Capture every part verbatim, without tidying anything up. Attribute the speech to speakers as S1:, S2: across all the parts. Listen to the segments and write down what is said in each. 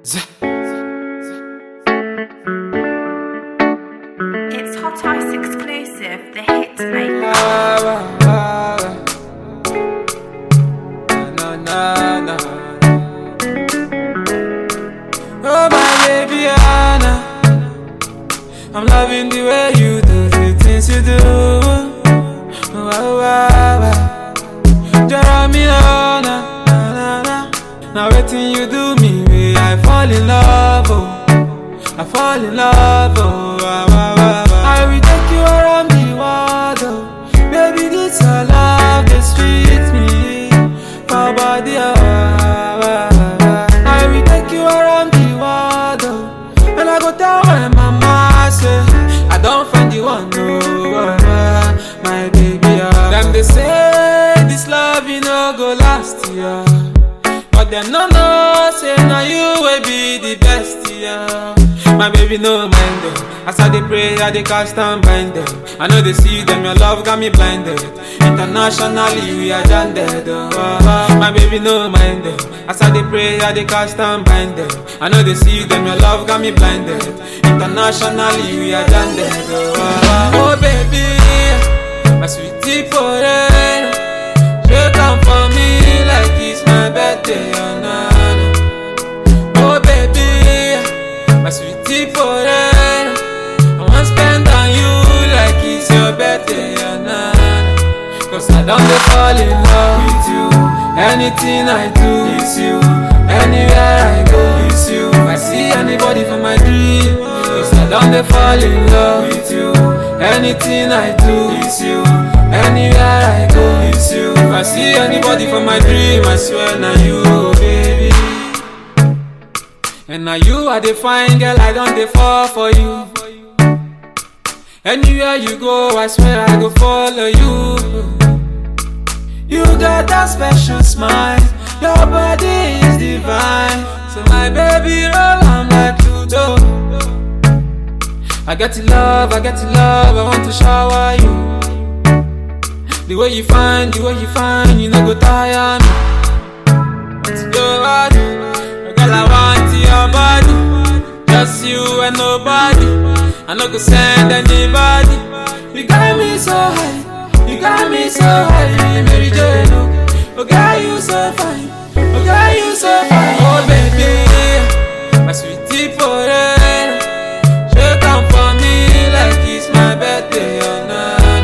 S1: It's Hot Ice exclusive, the hit maker.
S2: Na, na, na. Oh my baby Anna, I'm loving the way you do the things you do. Wow, wow, wow. Jeremy Anna, na, na, na. Now waiting you do me, way I fall in love, oh. I fall in love, oh. Wow, wow, wow, wow. I will take you around the world, oh. Baby, this your love, they sweet me. For body, oh. Wow, wow, wow. I will take you around the world, oh. And I go tell my mama, say I don't find the one, oh. Wow, wow. My baby, oh. Them they say this love, you know, go last, yeah. But them no know, say now you will be the best, yeah. My baby no mind them. As I dey pray, I dey cast and bind them. I know they see them, your love got me blinded. Internationally, we are landed, oh, oh. My baby no mind them. As I dey pray, I dey cast and bind them. I know they see them, your love got me blinded. Internationally, we are landed, oh, oh. Oh baby, my sweetie forever. You come for me like it's my birthday, oh no, no. Oh baby, my sweetie forever. I want spend on you like it's your birthday, oh no, no. Cause I don't dey fall in love with you. Anything I do is you. Anywhere I go is you. If I see anybody for my dream, cause I don't dey fall in love with you. Anything I do is you. Anywhere I go is you. If I see anybody for my dream, I swear now you, oh baby. And now you are the fine girl, I don't dey fall for you. Anywhere you go, I swear I go follow you. You got that special smile, your body is divine. So my baby roll, I'm like Pluto. I get to love, I get to love, I want to shower you. The way you find, the way you find, you no go tire me. Want your body, girl I want your body. Just you and nobody, I no go send anybody. You got me so high, you got me so high, Mary Jane. Oh girl you so fine, oh girl you so fine. Oh baby, my sweetie forever. She come for me like it's my birthday, oh no.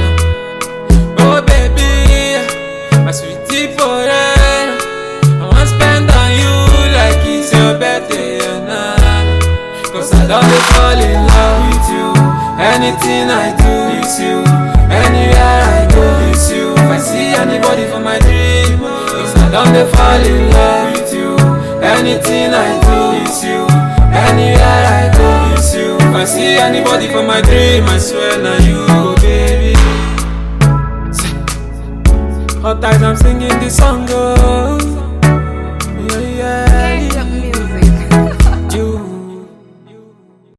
S2: My sweetie forever. I want spend on you like it's your birthday, oh, nah, nah. Cause I don't dey fall in love with you. Anything I do is you. Anywhere I go is you. If I see anybody for my dream, cause I don't dey fall in love with you. Anything I do is you. Anywhere I go is you. If I see anybody for my dream, I swear now you, oh baby. Hot eyes, I'm singing this song, oh.